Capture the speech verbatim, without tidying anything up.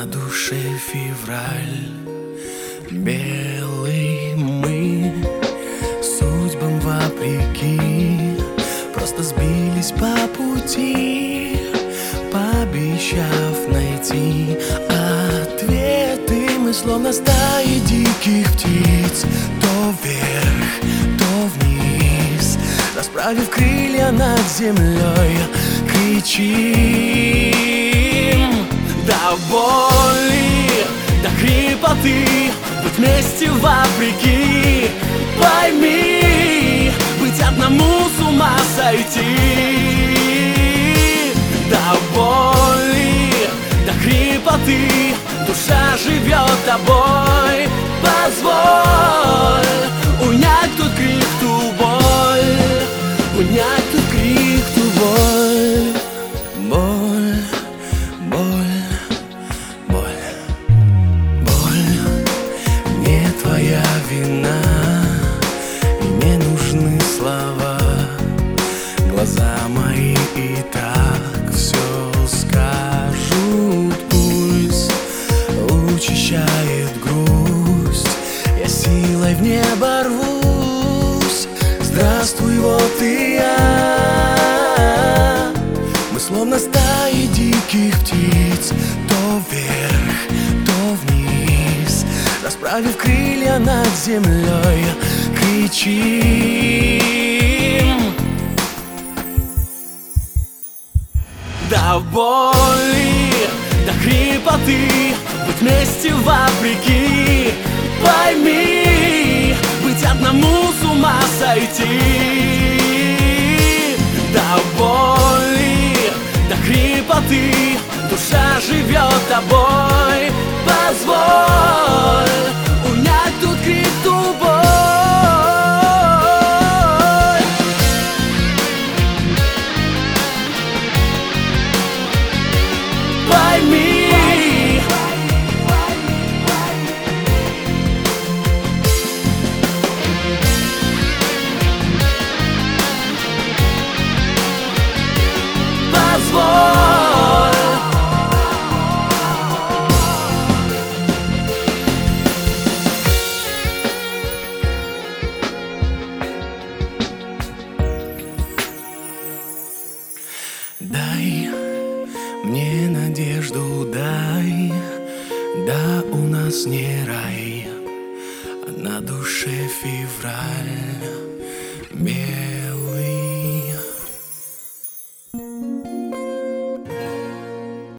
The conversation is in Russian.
на душе февраль. Белый мы, судьбам вопреки, просто сбились по пути, пообещав найти ответы. Мы словно стаи диких птиц, то вверх, то вниз, расправив крылья над землей, кричим до боли, до хрипоты, быть вместе вопреки. Пойми, быть одному с ума сойти. До боли, до хрипоты, душа живет тобой. Позволь унять тут крик, ту боль, унять тут крик, ту боль. Боль, боль, боль, боль, не твоя вина, и не нужны слова. Глаза мои и так все скажут. Пульс учащает грусть, я силой в небо рвусь. Здравствуй, вот и я. Мы словно стаи диких птиц, то вверх, то вниз, расправив крылья над землей, кричим до боли, до хрипоты, быть вместе вопреки. Пойми, быть одному с ума сойти. До боли, до хрипоты, душа живет тобой. Позволь унять тут крик, ту боль. Пойми, позволь. Дай мне надежду, дай, да у нас не рай, а на душе февраль.